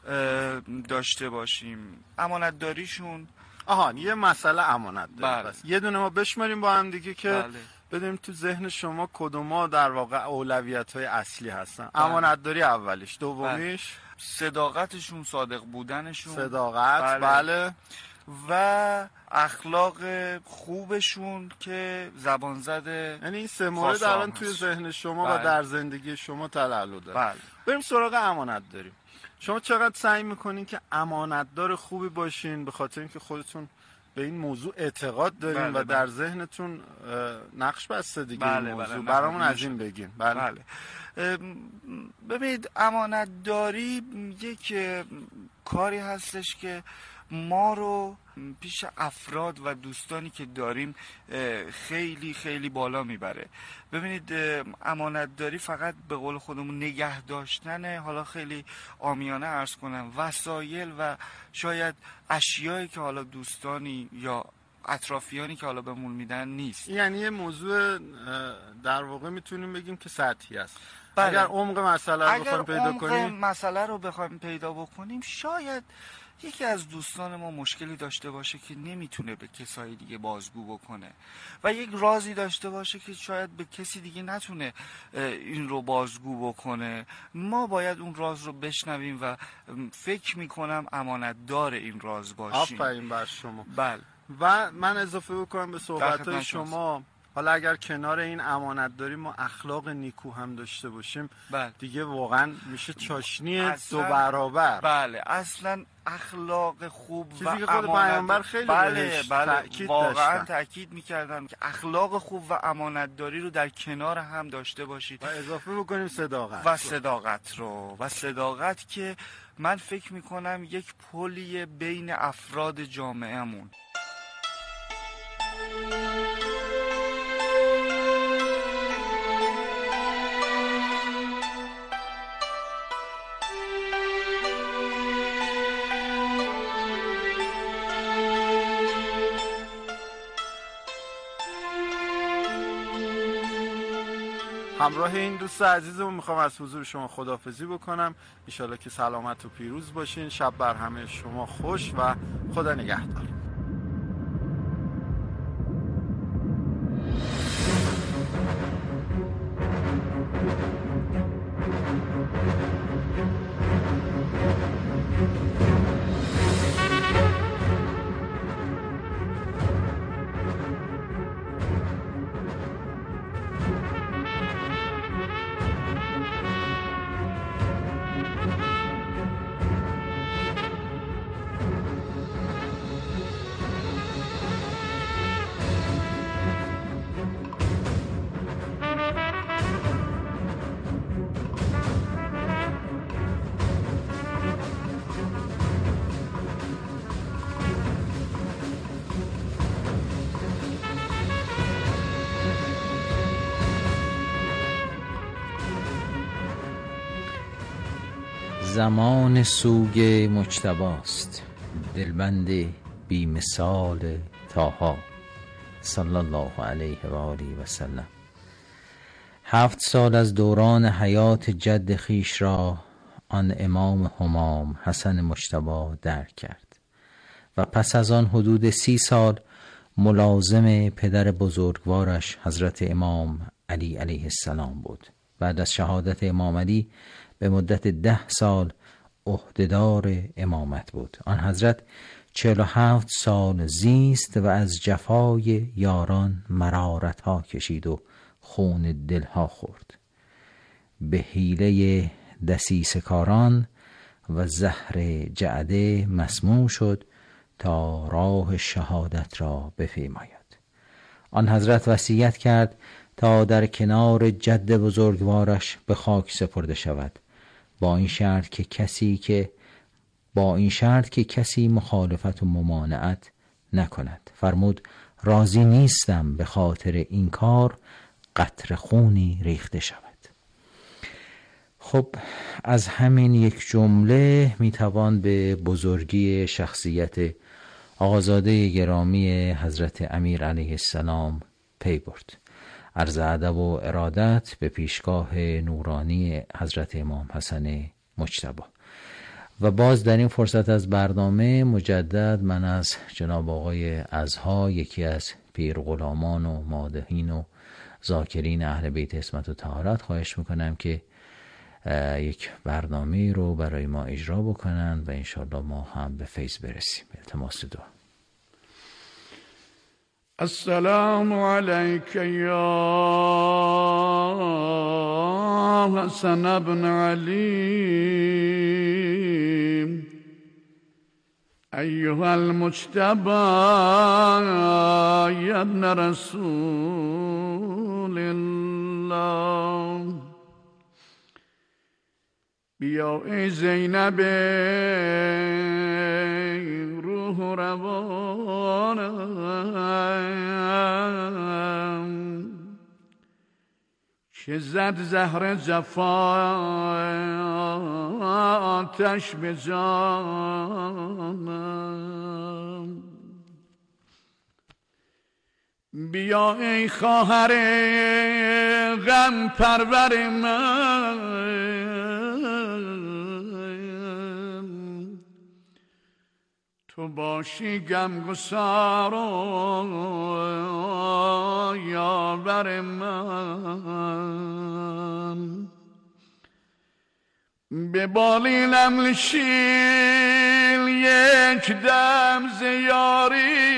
داشته باشیم. امانت داریشون یه مسئله امانت داری. بله. یه دونه ما بشماریم با هم دیگه که بله. بدونیم تو ذهن شما کدوما در واقع اولویت های اصلی هستن. بله. امانت داری اولیش، دومیش صداقتشون، صادق بودنشون، صداقت. بله. و اخلاق خوبشون که زبان زده. یعنی این سه مورد الان توی ذهن شما بله. و در زندگی شما تلالو داره. بله. بریم سراغ امانت داریم. شما چقدر سعی میکنین که امانتدار خوبی باشین، به خاطر اینکه خودتون به این موضوع اعتقاد دارین بله. و در ذهنتون نقش بسته دیگه. بله. این موضوع بله. برامون از این بگین. بله. ببینید، امانت داری یک کاری هستش که ما رو پیش افراد و دوستانی که داریم خیلی خیلی بالا میبره. ببینید، امانت داری فقط به قول خودمون نگه داشتن، حالا خیلی عامیانه عرض کنم، وسایل و شاید اشیایی که حالا دوستانی یا اطرافیانی که حالا بهمون میدن نیست. یعنی یه موضوع در واقع میتونیم بگیم که سطحی است. بله. اگر عمق مسئله رو بخوایم پیدا کنیم، اگر عمق مسئله رو بخوایم پیدا بکنیم، شاید یکی از دوستان ما مشکلی داشته باشه که نمیتونه به کسای دیگه بازگو بکنه و یک رازی داشته باشه که شاید به کسی دیگه نتونه این رو بازگو بکنه. ما باید اون راز رو بشنویم و فکر میکنم امانت دار این راز باشیم. آفرین بر شما. بله. و من اضافه بکنم به صحبت‌های شما، حالا اگر کنار این امانت داری ما اخلاق نیکو هم داشته باشیم، بله. دیگه واقعا میشه چاشنی دو برابر. بله، اصلا اخلاق خوب چیزی و که خود پیامبر خیلی بهش تأکید واقعا تأکید میکردن که اخلاق خوب و امانت داری رو در کنار هم داشته باشید و اضافه بکنیم صداقت و صداقت رو. و صداقت که من فکر میکنم یک پلی بین افراد جامعهمون. همراه این دوست عزیزمون میخوام از حضور شما خداحافظی بکنم. انشالله که سلامت و پیروز باشین. شب بر همه شما خوش و خدا نگهدار. زمان سوگ مجتباست، دلبند بی مثال طاها صلی الله علیه و آله و سلم. 7 سال از دوران حیات جد خویش را آن امام همام حسن مجتبی درک کرد و پس از آن حدود 30 سال ملازم پدر بزرگوارش حضرت امام علی علیه السلام بود. بعد از شهادت امام علی به مدت 10 سال عهدهدار امامت بود. آن حضرت 47 سال زیست و از جفای یاران مرارتها کشید و خون دلها خورد. به حیله دسیسه‌کاران و زهر جعده مسموم شد تا راه شهادت را بپیماید. آن حضرت وصیت کرد تا در کنار جد بزرگوارش به خاک سپرده شود، با این شرط که کسی مخالفت و ممانعت نکند. فرمود راضی نیستم به خاطر این کار قطره خونی ریخته شود. خب از همین یک جمله میتوان به بزرگی شخصیت آقازاده گرامی حضرت امیر علیه السلام پی برد. عرض ادب و ارادت به پیشگاه نورانی حضرت امام حسن مجتبی. و باز در این فرصت از برنامه مجدد من از جناب آقای ازها، یکی از پیرغلامان و مادحین و ذاکرین اهل بیت عصمت و طهارت، خواهش میکنم که یک برنامه رو برای ما اجرا بکنن و انشالله ما هم به فیض برسیم. التماس دعا. السلام علیک یا حسن ابن علی ایها المجتبی یا ابن رسول الله. بیا ای زینب روح و روانم که زد زهر جفا آتش به جانم. بیا ای خواهر غم پرور من تو باشی غمگسار و یاور من. به بالینم نشین یک دم زیاری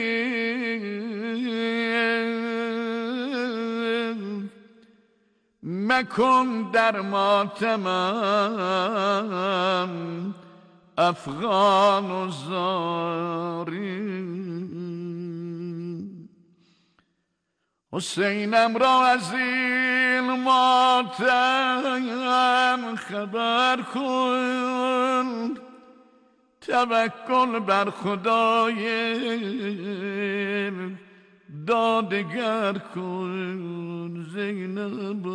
مکن در ماتمم افغان و زاری. حسینم را از این ماتم خبر کن، توکل بر خدای دادگر کن. زینب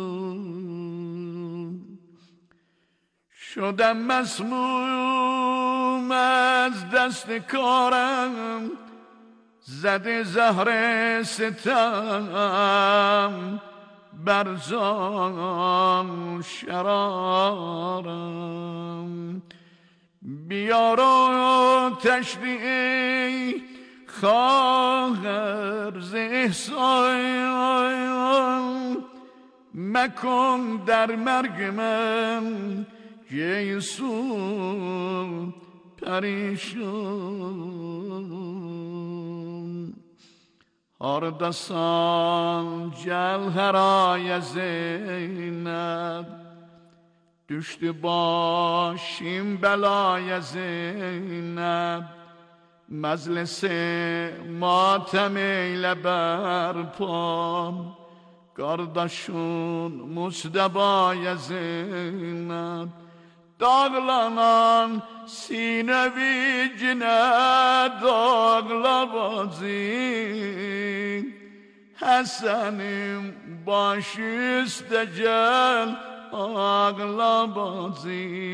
شدم مسموم از دست کارم، زده زهر ستم برزان شرارم بیارو تشریع خواهر ز احسان مکن در مرگ من گیسو پریشان Hardasam celheraya Zeynep Düştü başım belaya Zeynep Meclise matem eyle berpam Kardeşun Mustafa'ya Zeynep Dağlanan sinevi cine dağla bazı Hasan'ım baş üstte gel ağla bazı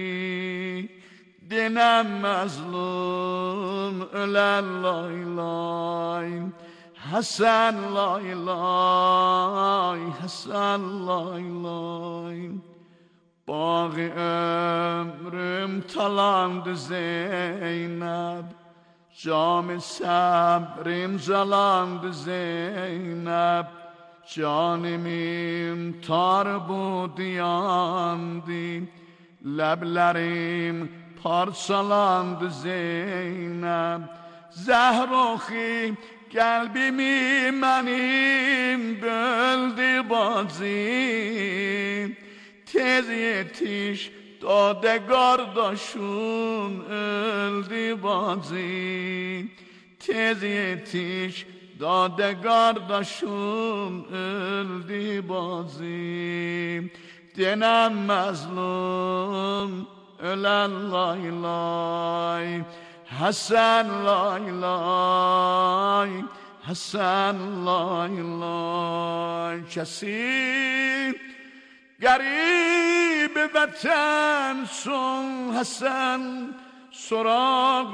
Dinem mazlum ölen lay lay Hasan lay lay Hasan lay lay Bağı ömrüm talandı Zeynep Cam-ı sabrim zalandı Zeynep Canimim tar bu diyandı Leblerim parçalandı Zeynep Zehroxi kalbimi benim böldü bazı Tez yetiş dade kardeşun öldü bazı Tez yetiş dade kardeşun öldü bazı Denem mazlum ölen lay lay Hasan lay lay Hasan lay lay Kesi garib vatan son Hasan سراغ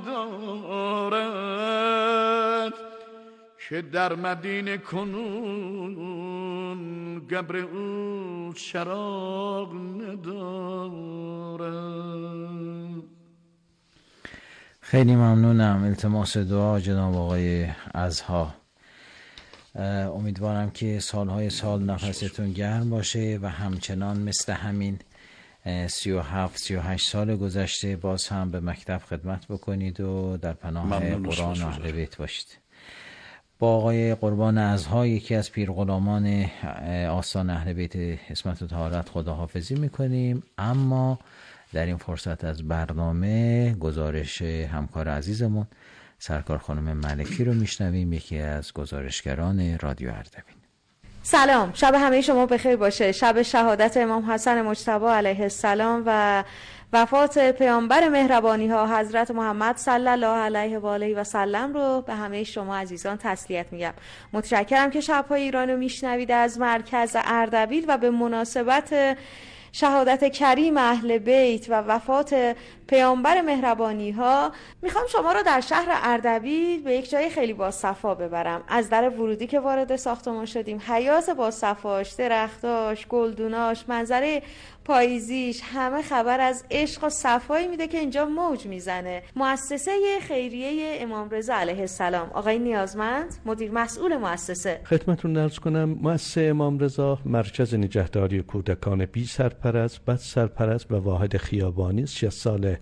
ندارد که در مدینه کنون قبر او چراغ ندارد. خیلی ممنونم. التماس دعا جناب آقای ازها. امیدوارم که سالهای سال نفستون گرم باشه و همچنان مثل همین 37-38 سال گذشته باز هم به مکتب خدمت بکنید و در پناه قرآن و اهل بیت باشید. با آقای قربان ازها یکی از پیرغلامان آستان اهل بیت عصمت و طهارت خداحافظی میکنیم، اما در این فرصت از برنامه گزارش همکار عزیزمون سرکار خانم ملکی رو میشنویم، یکی از گزارشگران رادیو اردبیل. سلام، شب همه شما بخیر باشه. شب شهادت امام حسن مجتبی علیه السلام و وفات پیامبر مهربانی ها حضرت محمد صلی الله علیه و آله و سلم رو به همه شما عزیزان تسلیت میگم. متشکرم که شب‌های ایران رو میشنوید از مرکز اردبیل و به مناسبت شهادت کریم اهل بیت و وفات پیامبر مهربانی ها میخوام شما رو در شهر اردبیل به یک جای خیلی باصفا ببرم. از در ورودی که وارد ساختمان شدیم، حیات باصفاش، درختاش، گلدوناش، منظره پاییزیش، همه خبر از عشق و صفایی میده که اینجا موج میزنه. مؤسسه خیریه امام رضا علیه السلام، آقای نیازمند مدیر مسئول مؤسسه. خدمتتون عرض کنم مؤسسه امام رضا مرکز نگهداری کودکان بی سرپرست، بد سرپرست و واحد خیابانی است. 6 سال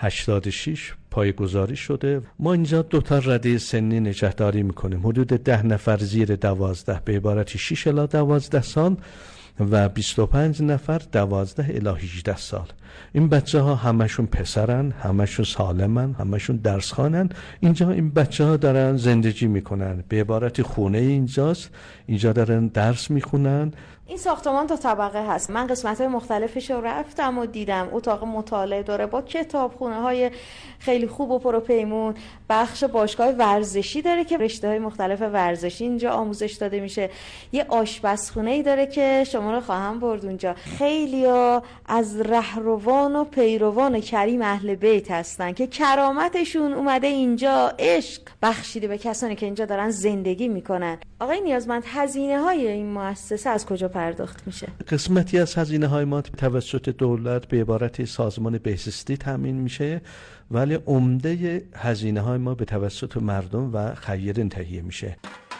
86 پایه‌گذاری شده. ما اینجا 2 تا رده سنی نگهداری میکنیم، حدود 10 نفر زیر 12 به عبارتی 6 الی 12 سال و 25 نفر 12 الی 18 سال. این بچه ها همشون پسرن، همشون سالمن، همشون درس خوانن. اینجا این بچه ها دارن زندگی میکنن، به عبارتی خونه اینجاست، اینجا دارن درس میخونن. این ساختمان 2 طبقه هست. من قسمت‌های مختلفش رو رفتم و دیدم. اتاق مطالعه داره با کتابخونه‌های خیلی خوب و پروپیمون. بخش باشگاه ورزشی داره که رشته‌های مختلف ورزشی اینجا آموزش داده میشه. یه آشپزخونه‌ای داره که شما رو خواهم برد اونجا. خیلی‌ها از رهرو پیروان و پیروان کریم اهل بیت هستن که کرامتشون اومده اینجا عشق بخشیده به کسانی که اینجا دارن زندگی میکنن. آقای نیازمند، هزینه های این مؤسسه از کجا پرداخت میشه؟ قسمتی از هزینه های ما توسط دولت به عبارت سازمان بهزیستی تامین میشه، ولی عمده هزینه های ما به توسط مردم و خیر تهیه میشه.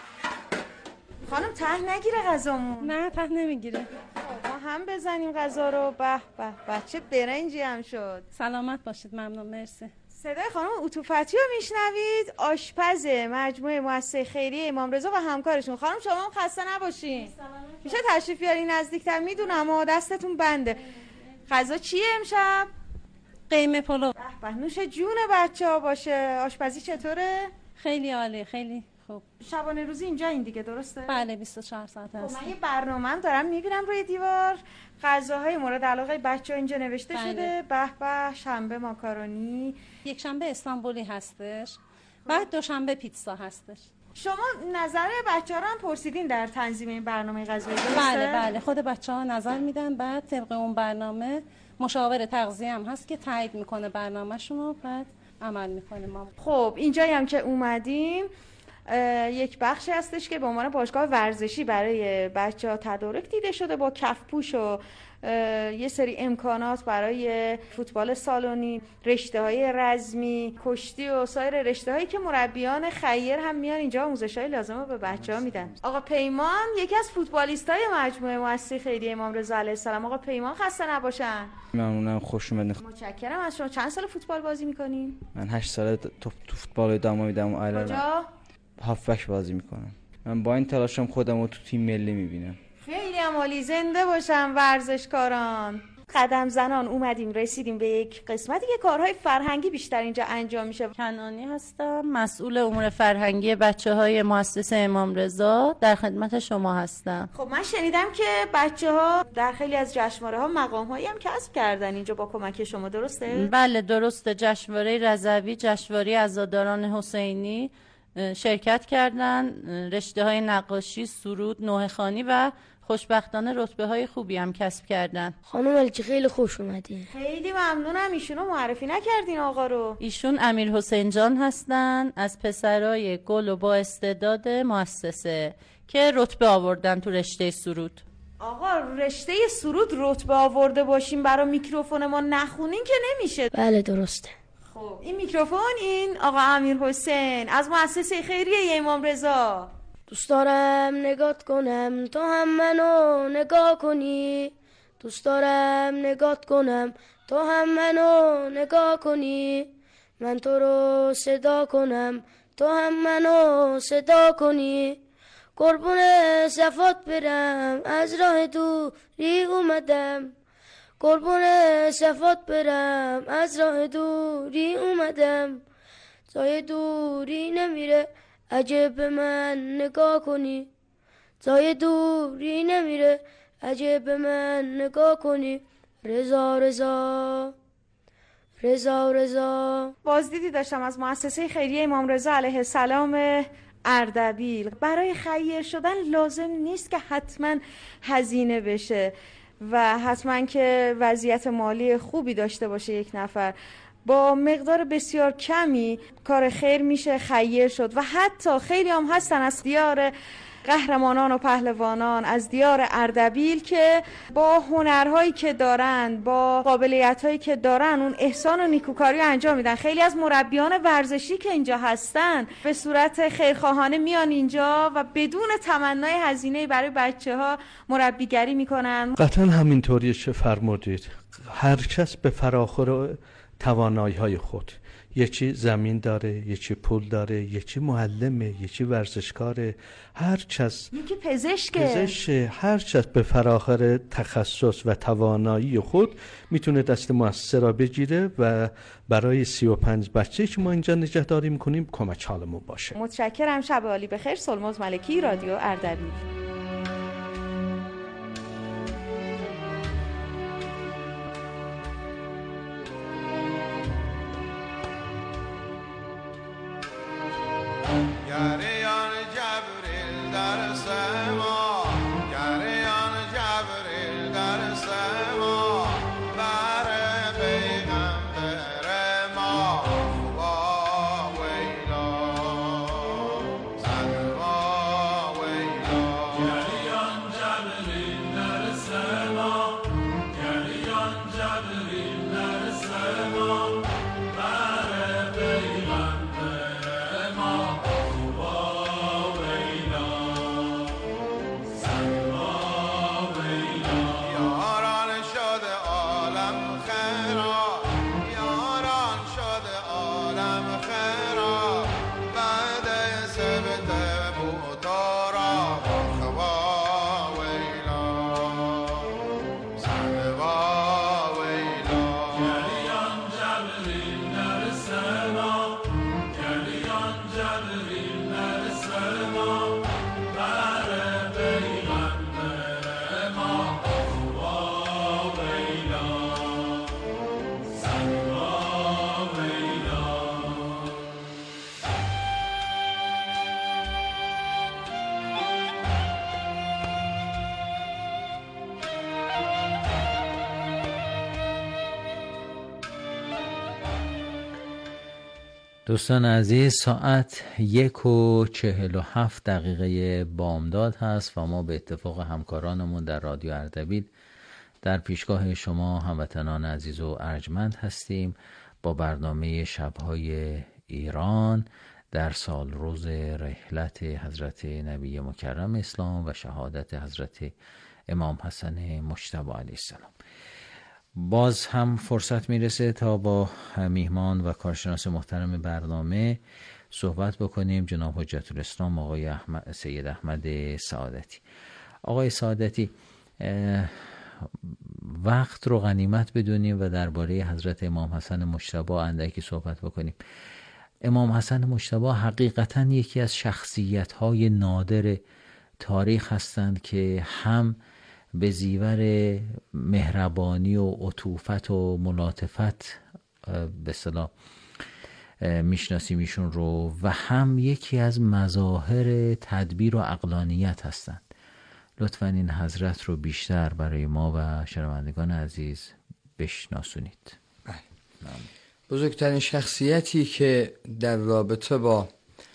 خانم ته نگیره غذامون؟ نه ته نمیگیره. ما هم بزنیم غذا رو. به به بچه برنجی هم شد. سلامت باشید. ممنون، مرسی. صدای خانم عطوفتی رو میشنوید، آشپز مجموعه مؤسسه خیریه امام رضا و همکارشون. خانم شما هم خسته نباشین. میشه تشریف بیارین نزدیکتر؟ میدونم و دستتون بنده. غذا چیه امشب؟ قیمه پلو. به نوش جون بچه‌ها باشه. آشپزی چطوره؟ خیلی عالی، خیلی خوب. شبانه روزی اینجا این دیگه درسته؟ بله 24 ساعت هست. من یه برنامه‌ام دارم میبینم روی دیوار، غذاهای مورد علاقه بچه‌ها اینجا نوشته شده. به به، شنبه ماکارونی، یک شنبه استانبولی هستش، بعد دوشنبه پیتزا هستش. شما نظر بچه‌ها رو هم پرسیدین در تنظیم این برنامه غذایی درسته؟ بله خود بچه‌ها نظر میدن، بعد طبق اون برنامه مشاور تغذیه هم هست که تایید میکنه برنامه‌شون رو، بعد عمل میکنیم ما. خب اینجایی هم که اومدیم یک بخشی هستش که به عنوان باشگاه ورزشی برای بچه‌ها تدارک دیده شده با کفپوش و یه سری امکانات برای فوتبال سالونی، رشته‌های رزمی، کشتی و سایر رشته‌هایی که مربیان خیر هم میان اینجا آموزش‌های لازم رو به بچه‌ها میدن. آقا پیمان یکی از فوتبالیست‌های مجموعه مؤسسه خیریه امام رضا علیه السلام. آقا پیمان خسته نباشن. ممنونم، خوش اومدین. متشکرم از شما. چند سال فوتبال بازی می‌کنین؟ من 8 ساله تو فوتبال ادامه میدم. کجا؟ هافبک بازی میکنم. من با این تلاشم خودم رو تو تیم ملی میبینم. خیلی عالی، زنده باشن ورزشکاران. قدم زنان اومدیم رسیدیم به یک قسمتی که کارهای فرهنگی بیشتر اینجا انجام میشه. کنعانی هستم، مسئول امور فرهنگی بچه‌های مؤسسه امام رضا، در خدمت شما هستم. خب من شنیدم که بچه‌ها در خیلی از جشنواره‌ها مقام‌هایی هم کسب کردن اینجا با کمک شما، درسته؟ بله درسته. جشنواره رضوی، جشنواره عزاداران حسینی شرکت کردن، رشته‌های نقاشی، سرود، نوحه‌خوانی و خوشبختانه رتبه‌های خوبی هم کسب کردن. خانم الکی خیلی خوش اومدین. خیلی ممنونم. ایشونو معرفی نکردین آقا رو. ایشون امیر حسین جان هستن، از پسرای گل و با استعداد مؤسسه که رتبه آوردن تو رشته سرود. آقا رشته سرود رتبه آورده باشیم برای میکروفون ما نخونین که نمیشه. بله درسته. خب این میکروفون این آقا امیر حسین از مؤسسه خیریه امام رضا. دوست دارم نگات کنم تو هم منو نگاه کنی، دوست دارم نگات کنم تو هم منو نگاه کنی، من تو رو صدا کنم تو هم منو صدا کنی، قربون صفات برم از راه دوری اومدم، قربون صفات برم از راه دوری اومدم، جای دوری نمیره عجب به من نگاه کنی، جای دوری نمیره عجب به من نگاه کنی، رضا رضا رضا رضا. بازدیدی داشتم از مؤسسه خیریه امام رضا علیه السلام اردبیل. برای خیر شدن لازم نیست که حتما هزینه بشه و حتما که وضعیت مالی خوبی داشته باشه یک نفر. با مقدار بسیار کمی کار خیر میشه خیر شد و حتی خیلی هم هستن از دیار قهرمانان و پهلوانان از دیار اردبیل که با هنرهایی که دارن، با قابلیت‌هایی که دارن اون احسان و نیکوکاری انجام میدن. خیلی از مربیان ورزشی که اینجا هستن به صورت خیرخواهانه میان اینجا و بدون تمنای هزینه برای بچه‌ها مربیگری میکنن. قطعا همینطوریه چه فرمودید. هر کس به فراخور توانایی‌های خود، یکی زمین داره، یکی پول داره، یکی معلمه، یکی ورزشکاره، هر کس یکی پزشکه، هر کس به فراخور تخصص و توانایی خود میتونه دست مؤسسه را بگیره و برای 35 بچه که ما اینجا نگهداری میکنیم کمک حالمون باشه. متشکرم. شب عالی بخیر. سلماز ملکی، رادیو اردبیل. جریان جبریل در سما، جریان جبریل در سما، بر دوستان عزیز، ساعت 1:47 بامداد هست و ما به اتفاق همکارانمون در رادیو اردبیل در پیشگاه شما هموطنان عزیز و ارجمند هستیم با برنامه شب‌های ایران در سال روز رحلت حضرت نبی مکرم اسلام و شهادت حضرت امام حسن مجتبی علیه السلام. باز هم فرصت میرسه تا با میهمان و کارشناس محترم برنامه صحبت بکنیم، جناب حجت الاسلام آقای سید احمد سعادتی. آقای سعادتی، وقت رو غنیمت بدونیم و درباره حضرت امام حسن مجتبی اندکی صحبت بکنیم. امام حسن مجتبی حقیقتاً یکی از شخصیت‌های نادر تاریخ هستند که هم به زیور مهربانی و عطوفت و ملاطفت به اصطلاح میشناسیم ایشون رو و هم یکی از مظاهر تدبیر و عقلانیت هستند. لطفاً این حضرت رو بیشتر برای ما و شنوندگان عزیز بشناسونید. بزرگترین شخصیتی که در رابطه با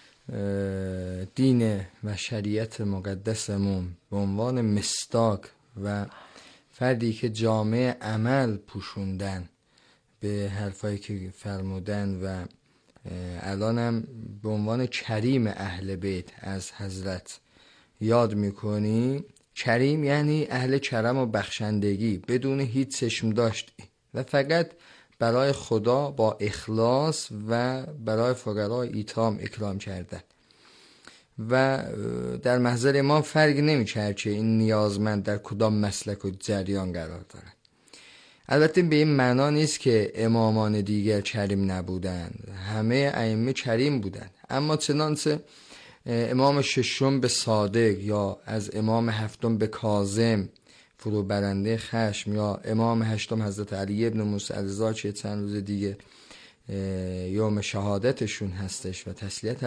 دین و شریعت مقدسمون به عنوان مصداق و فردی که جامعه عمل پوشوندن به حرفایی که فرمودن و الانم به عنوان کریم اهل بیت از حضرت یاد میکنیم. کریم یعنی اهل کرم و بخشندگی بدون هیچ چشم داشتی و فقط برای خدا با اخلاص و برای فقرا ایتام اکرام کردن و در محضر ما فرق نمی‌کرد که این نیازمند در کدام مسلک و جریان قرار دارد. البته به این معنا نیست که امامان دیگر کریم نبودند، همه ائمه کریم بودند، اما چنانچه امام ششم به صادق یا از امام هفتم به کاظم فرو برنده خشم یا امام هشتم حضرت علی ابن موسی رضا که چند روز دیگه یوم شهادتشون هستش و تسلیت